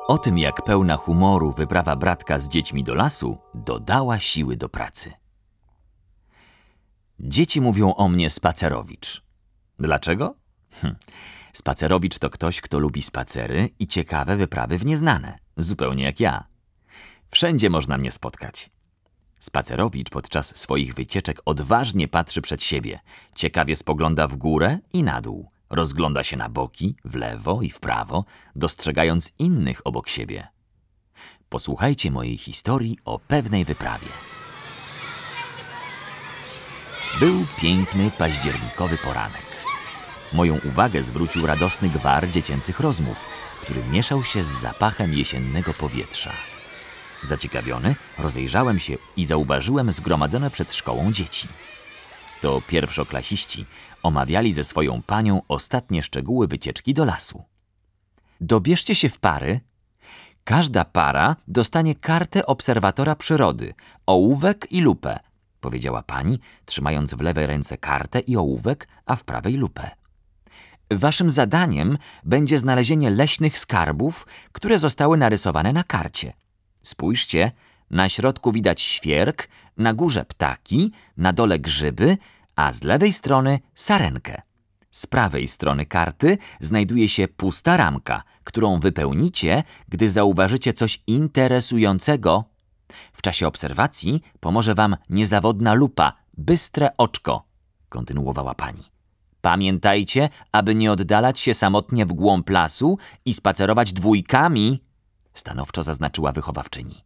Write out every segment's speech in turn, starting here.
O tym, jak pełna humoru wyprawa bratka z dziećmi do lasu dodała siły do pracy. Dzieci mówią o mnie spacerowicz. Dlaczego? Spacerowicz to ktoś, kto lubi spacery i ciekawe wyprawy w nieznane, zupełnie jak ja. Wszędzie można mnie spotkać. Spacerowicz podczas swoich wycieczek odważnie patrzy przed siebie, ciekawie spogląda w górę i na dół, rozgląda się na boki, w lewo i w prawo, dostrzegając innych obok siebie. Posłuchajcie mojej historii o pewnej wyprawie. Był piękny, październikowy poranek. Moją uwagę zwrócił radosny gwar dziecięcych rozmów, który mieszał się z zapachem jesiennego powietrza. Zaciekawiony, rozejrzałem się i zauważyłem zgromadzone przed szkołą dzieci. To pierwszoklasiści omawiali ze swoją panią ostatnie szczegóły wycieczki do lasu. Dobierzcie się w pary. Każda para dostanie kartę obserwatora przyrody, ołówek i lupę, powiedziała pani, trzymając w lewej ręce kartę i ołówek, a w prawej lupę. Waszym zadaniem będzie znalezienie leśnych skarbów, które zostały narysowane na karcie. Spójrzcie, na środku widać świerk, na górze ptaki, na dole grzyby, a z lewej strony sarenkę. Z prawej strony karty znajduje się pusta ramka, którą wypełnicie, gdy zauważycie coś interesującego. W czasie obserwacji pomoże wam niezawodna lupa, bystre oczko, kontynuowała pani. Pamiętajcie, aby nie oddalać się samotnie w głąb lasu i spacerować dwójkami, stanowczo zaznaczyła wychowawczyni.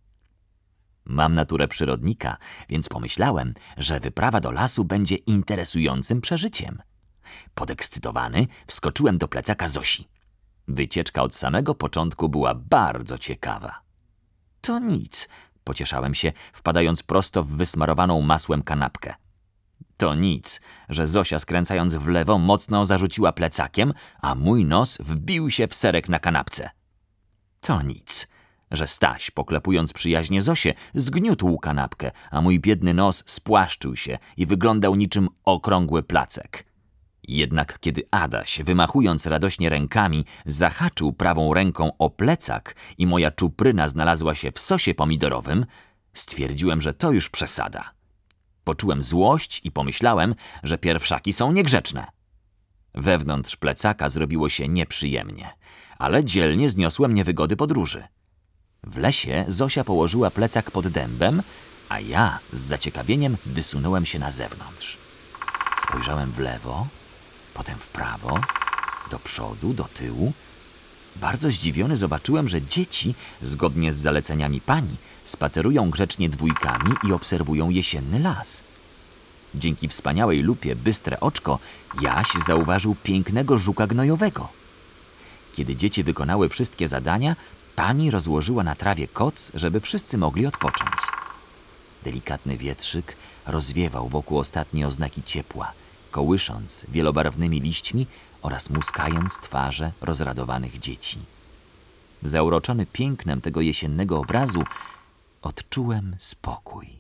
Mam naturę przyrodnika, więc pomyślałem, że wyprawa do lasu będzie interesującym przeżyciem. Podekscytowany wskoczyłem do plecaka Zosi. Wycieczka od samego początku była bardzo ciekawa. To nic, pocieszałem się, wpadając prosto w wysmarowaną masłem kanapkę. To nic, że Zosia skręcając w lewo mocno zarzuciła plecakiem, a mój nos wbił się w serek na kanapce. To nic, że Staś, poklepując przyjaźnie Zosię, zgniótł kanapkę, a mój biedny nos spłaszczył się i wyglądał niczym okrągły placek. Jednak kiedy Adaś, wymachując radośnie rękami, zahaczył prawą ręką o plecak i moja czupryna znalazła się w sosie pomidorowym, stwierdziłem, że to już przesada. Poczułem złość i pomyślałem, że pierwszaki są niegrzeczne. Wewnątrz plecaka zrobiło się nieprzyjemnie, ale dzielnie zniosłem niewygody podróży. W lesie Zosia położyła plecak pod dębem, a ja z zaciekawieniem wysunąłem się na zewnątrz. Spojrzałem w lewo, potem w prawo, do przodu, do tyłu. Bardzo zdziwiony zobaczyłem, że dzieci, zgodnie z zaleceniami pani, spacerują grzecznie dwójkami i obserwują jesienny las. Dzięki wspaniałej lupie Bystre Oczko Jaś zauważył pięknego żuka gnojowego. Kiedy dzieci wykonały wszystkie zadania, pani rozłożyła na trawie koc, żeby wszyscy mogli odpocząć. Delikatny wietrzyk rozwiewał wokół ostatnie oznaki ciepła, kołysząc wielobarwnymi liśćmi oraz muskając twarze rozradowanych dzieci. Zauroczony pięknem tego jesiennego obrazu, odczułem spokój.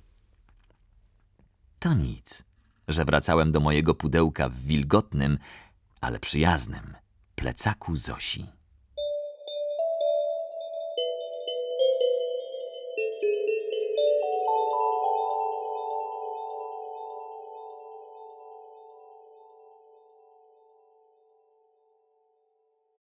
To nic, że wracałem do mojego pudełka w wilgotnym, ale przyjaznym plecaku Zosi.